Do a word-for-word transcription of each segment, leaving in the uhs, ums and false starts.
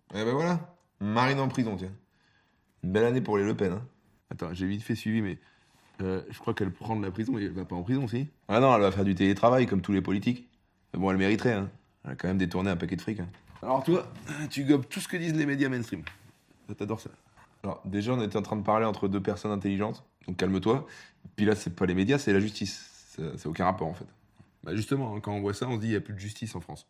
Eh ben voilà, Marine en prison, tiens. Une belle année pour les Le Pen, hein. Attends, j'ai vite fait suivi, mais euh, je crois qu'elle prend de la prison et elle va pas en prison, si? Ah non, elle va faire du télétravail, comme tous les politiques. Mais bon, elle mériterait, hein. Elle a quand même détourné un paquet de fric, hein. Alors toi, tu gobes tout ce que disent les médias mainstream. Ça, t'adores ça. Alors, déjà, on était en train de parler entre deux personnes intelligentes, donc calme-toi. Puis là, c'est pas les médias, c'est la justice. Ça ça a aucun rapport, en fait. Bah justement, hein, quand on voit ça, on se dit il n'y a plus de justice en France.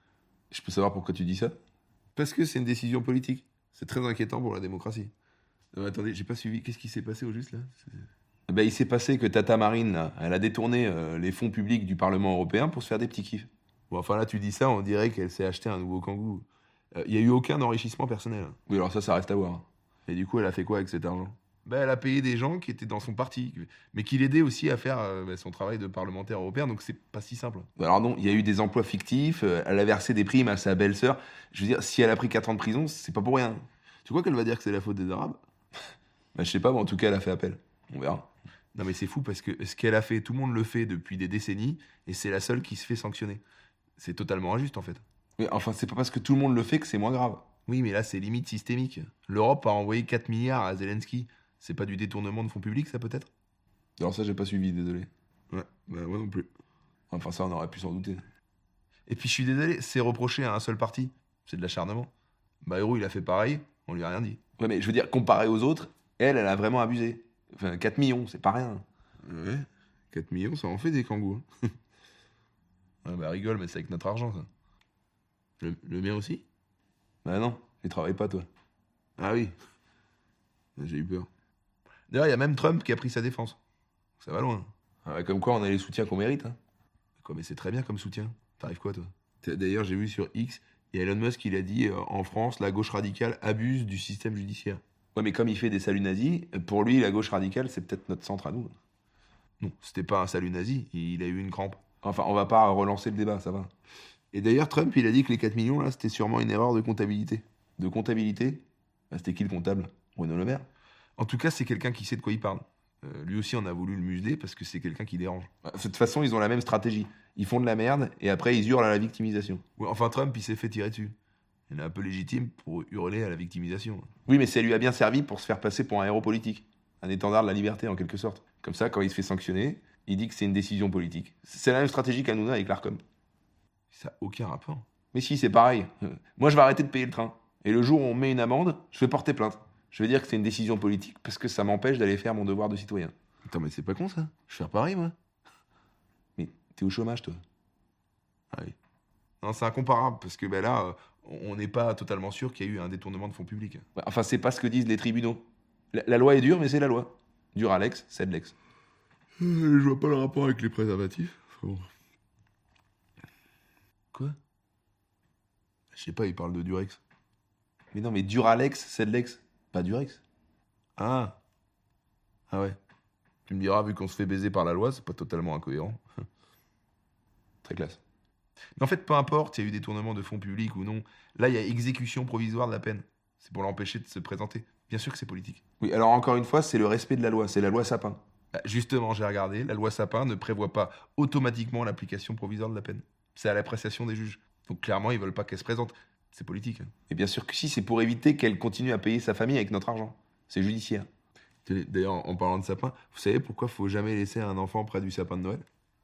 Je peux savoir pourquoi tu dis ça? Parce que c'est une décision politique. C'est très inquiétant pour la démocratie. Non, attendez, j'ai pas suivi. Qu'est-ce qui s'est passé au juste là? C'est- Eh ben, il s'est passé que Tata Marine, là, elle a détourné euh, les fonds publics du Parlement européen pour se faire des petits kiffs. Bon, enfin là, tu dis ça, on dirait qu'elle s'est acheté un nouveau kangou. Euh, Il y a eu aucun enrichissement personnel. Oui, alors ça, ça reste à voir. Et du coup, elle a fait quoi avec cet argent? Bah, elle a payé des gens qui étaient dans son parti, mais qui l'aidaient aussi à faire euh, bah, son travail de parlementaire européen, donc c'est pas si simple. Alors non, il y a eu des emplois fictifs, euh, elle a versé des primes à sa belle-sœur. Je veux dire, si elle a pris quatre ans de prison, c'est pas pour rien. Tu crois qu'elle va dire que c'est la faute des Arabes? Bah, je sais pas, mais en tout cas, elle a fait appel. On verra. Non, mais c'est fou parce que ce qu'elle a fait, tout le monde le fait depuis des décennies, et c'est la seule qui se fait sanctionner. C'est totalement injuste en fait. Mais enfin, c'est pas parce que tout le monde le fait que c'est moins grave. Oui, mais là, c'est limite systémique. L'Europe a envoyé quatre milliards à Zelensky. C'est pas du détournement de fonds publics, ça peut-être? Alors ça, j'ai pas suivi, désolé. Ouais, bah moi non plus. Enfin, ça, on aurait pu s'en douter. Et puis je suis désolé, c'est reproché à un seul parti. C'est de l'acharnement. Bayrou, il a fait pareil, on lui a rien dit. Ouais, mais je veux dire, comparé aux autres, elle, elle a vraiment abusé. Enfin, quatre millions, c'est pas rien. Ouais, quatre millions, ça en fait des kangous. Hein. Ouais, bah rigole, mais c'est avec notre argent, ça. Le, le mien aussi? Bah non, tu travailles pas, toi. Ah oui. J'ai eu peur. D'ailleurs, il y a même Trump qui a pris sa défense. Ça va loin. Ah ouais, comme quoi, on a les soutiens qu'on mérite, hein. Quoi, mais c'est très bien comme soutien. T'arrives quoi, toi? T'as- D'ailleurs, j'ai vu sur X, il y a Elon Musk, il a dit euh, en France, la gauche radicale abuse du système judiciaire. Ouais, mais comme il fait des saluts nazis, pour lui, la gauche radicale, c'est peut-être notre centre à nous. Non, c'était pas un salut nazi, il a eu une crampe. Enfin, on va pas relancer le débat, ça va. Et d'ailleurs, Trump, il a dit que les quatre millions, là, c'était sûrement une erreur de comptabilité. De comptabilité, bah, c'était qui le comptable? Bruno Le Maire. En tout cas, c'est quelqu'un qui sait de quoi il parle. Euh, lui aussi, on a voulu le museler parce que c'est quelqu'un qui dérange. Bah, de toute façon, ils ont la même stratégie. Ils font de la merde et après, ils hurlent à la victimisation. Ouais, enfin, Trump, il s'est fait tirer dessus. Il est un peu légitime pour hurler à la victimisation. Oui, mais ça lui a bien servi pour se faire passer pour un héros politique. Un étendard de la liberté, en quelque sorte. Comme ça, quand il se fait sanctionner, il dit que c'est une décision politique. C'est la même stratégie qu'Hanouna avec l'Arcom. Ça n'a aucun rapport. Mais si, c'est pareil. Euh, Moi, je vais arrêter de payer le train. Et le jour où on me met une amende, je vais porter plainte. Je vais dire que c'est une décision politique parce que ça m'empêche d'aller faire mon devoir de citoyen. Attends, mais c'est pas con, ça. Je vais faire pareil, moi. Mais t'es au chômage, toi. Ah oui. Non, c'est incomparable parce que ben là, euh, on n'est pas totalement sûr qu'il y a eu un détournement de fonds publics. Ouais, Enfin, c'est pas ce que disent les tribunaux. La, la loi est dure, mais c'est la loi. Dur à l'ex, c'est de l'ex. Euh, je vois pas le rapport avec les préservatifs. Enfin bon. Quoi? Je sais pas, il parle de Durex. Mais non, mais dur à l'ex, c'est de l'ex. Pas Durex. Ah. Ah ouais. Tu me diras, vu qu'on se fait baiser par la loi, c'est pas totalement incohérent. Très classe. Mais en fait, peu importe, il y a eu détournement de fonds publics ou non. Là, il y a exécution provisoire de la peine. C'est pour l'empêcher de se présenter. Bien sûr que c'est politique. Oui, alors encore une fois, c'est le respect de la loi. C'est la loi Sapin. Bah, justement, j'ai regardé, la loi Sapin ne prévoit pas automatiquement l'application provisoire de la peine. C'est à l'appréciation des juges. Donc clairement, ils veulent pas qu'elle se présente. C'est politique. Hein. Et bien sûr que si, c'est pour éviter qu'elle continue à payer sa famille avec notre argent. C'est judiciaire. Tenez, d'ailleurs, en en parlant de sapin, vous savez pourquoi faut jamais laisser un enfant près du sapin de Noël?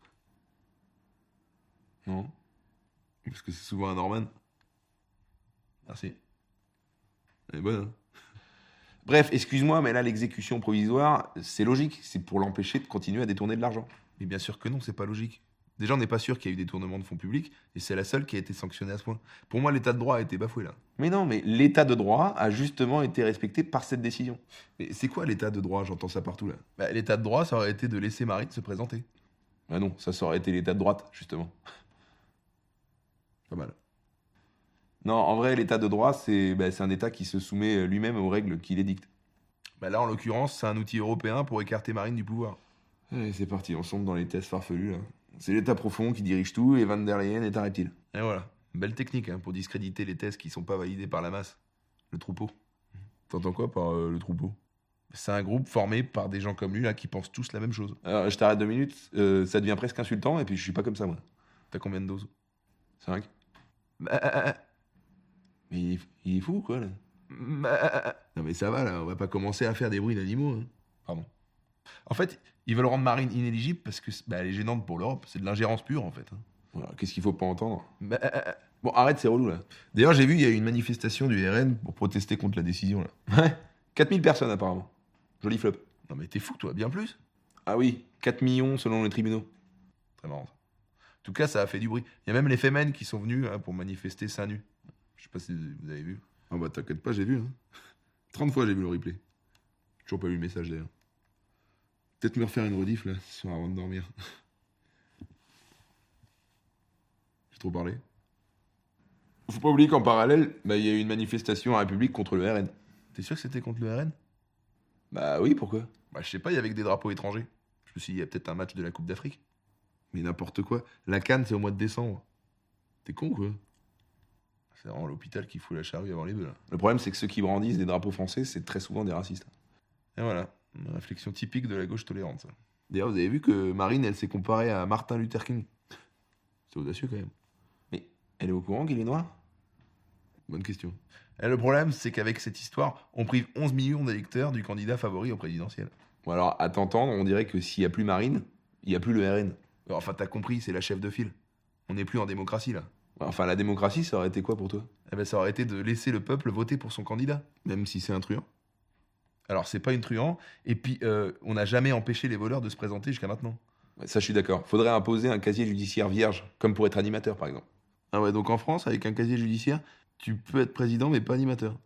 Non. Parce que c'est souvent un Norman. Merci. Elle est bonne, hein? Bref, excuse-moi, mais là, l'exécution provisoire, c'est logique. C'est pour l'empêcher de continuer à détourner de l'argent. Mais bien sûr que non, c'est pas logique. Déjà, on n'est pas sûr qu'il y ait eu détournement de fonds publics, et c'est la seule qui a été sanctionnée à ce point. Pour moi, l'état de droit a été bafoué là. Mais non, mais l'état de droit a justement été respecté par cette décision. Mais c'est quoi l'état de droit? J'entends ça partout là. Bah, l'état de droit, ça aurait été de laisser Marine se présenter. Ah non, ça, ça aurait été l'état de droite, justement. Pas mal. Non, en vrai, l'état de droit, c'est bah, c'est un état qui se soumet lui-même aux règles qu'il édicte. Bah là, en l'occurrence, c'est un outil européen pour écarter Marine du pouvoir. Allez, c'est parti, on sombre dans les tests farfelus, là. C'est l'état profond qui dirige tout, et Van der Leyen est un reptile. Et voilà. Belle technique hein, pour discréditer les thèses qui sont pas validées par la masse. Le troupeau. T'entends quoi par euh, le troupeau? C'est un groupe formé par des gens comme lui là qui pensent tous la même chose. Alors, je t'arrête deux minutes, euh, ça devient presque insultant, et puis je suis pas comme ça, moi. T'as combien de doses? Cinq. Bah, ah, ah, ah. Mais il est, il est fou, quoi, là. Non mais ça va là, on va pas commencer à faire des bruits d'animaux. Hein. Pardon. En fait, ils veulent rendre Marine inéligible parce que bah, elle est gênante pour l'Europe. C'est de l'ingérence pure en fait. Hein. Voilà, qu'est-ce qu'il faut pas entendre? Bah, bon, arrête, c'est relou, là. D'ailleurs, j'ai vu, il y a eu une manifestation du R N pour protester contre la décision, là. Ouais, quatre mille personnes, apparemment. Joli flop. Non mais t'es fou, toi, bien plus. Ah oui, quatre millions selon les tribunaux. Très marrant. En tout cas, ça a fait du bruit. Il y a même les Femen qui sont venus hein, pour manifester seins nus. Je sais pas si vous avez vu. Ah bah t'inquiète pas, j'ai vu. Hein. trente fois j'ai vu le replay. Toujours pas vu le message d'ailleurs. Peut-être me refaire une rediff là, ce soir avant de dormir. J'ai trop parlé. Faut pas oublier qu'en parallèle, bah, y a eu une manifestation à République contre le R N. T'es sûr que c'était contre le R N? Bah oui, pourquoi? Bah je sais pas, il y avait que des drapeaux étrangers. Je me suis dit, il y a peut-être un match de la Coupe d'Afrique. Mais n'importe quoi. La CAN, c'est au mois de décembre. T'es con quoi? C'est vraiment l'hôpital qui fout la charrue avant les bœufs là. Le problème, c'est que ceux qui brandissent des drapeaux français, c'est très souvent des racistes. Et voilà, une réflexion typique de la gauche tolérante. Ça. D'ailleurs, vous avez vu que Marine, elle s'est comparée à Martin Luther King. C'est audacieux quand même. Mais elle est au courant qu'il est noir? Bonne question. Et le problème, c'est qu'avec cette histoire, on prive onze millions d'électeurs du candidat favori au présidentiel. Bon alors, à t'entendre, on dirait que s'il n'y a plus Marine, il n'y a plus le R N. Enfin, t'as compris, c'est la chef de file. On n'est plus en démocratie là. Enfin, la démocratie, ça aurait été quoi pour toi? Eh ben, ça aurait été de laisser le peuple voter pour son candidat. Même si c'est un truand? Alors, c'est pas une truand, et puis euh, on n'a jamais empêché les voleurs de se présenter jusqu'à maintenant. Ça, je suis d'accord. Faudrait imposer un casier judiciaire vierge, comme pour être animateur, par exemple. Ah ouais, donc en France, avec un casier judiciaire, tu peux être président, mais pas animateur.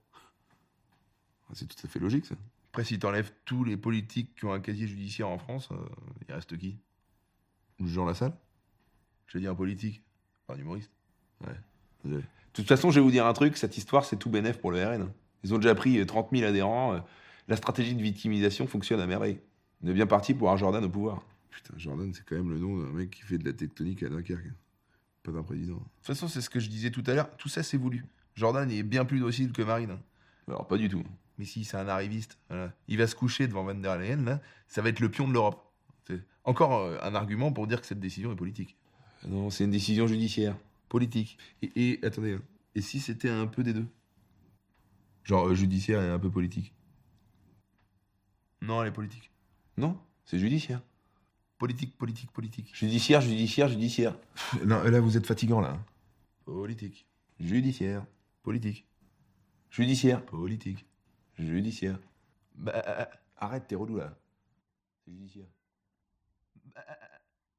C'est tout à fait logique, ça. Après, si t'enlèves tous les politiques qui ont un casier judiciaire en France, euh, il reste qui? Jean Lassalle? J'ai dit un politique, pas un humoriste. Ouais, désolé. De toute façon, je vais vous dire un truc, cette histoire, c'est tout bénef pour le R N. Ils ont déjà pris trente mille adhérents. La stratégie de victimisation fonctionne à merveille. On est bien parti pour un Jordan au pouvoir. Putain, Jordan, c'est quand même le nom d'un mec qui fait de la tectonique à Dunkerque. Pas d'un président. De toute façon, c'est ce que je disais tout à l'heure, tout ça c'est voulu. Jordan est bien plus docile que Marine. Alors, pas du tout. Mais si, c'est un arriviste. Voilà. Il va se coucher devant Van der Leyen, là, ça va être le pion de l'Europe. C'est encore euh, un argument pour dire que cette décision est politique. Non, c'est une décision judiciaire. Politique. Et, et attendez, hein. Et si c'était un peu des deux? Genre euh, judiciaire et un peu politique? Non, elle est politique. Non, c'est judiciaire. Politique, politique, politique. Judiciaire, judiciaire, judiciaire. Non, là, vous êtes fatigant, là. Politique. Judiciaire. Politique. Judiciaire. Politique. Judiciaire. Bah... Arrête, t'es relou, là. C'est judiciaire. Bah...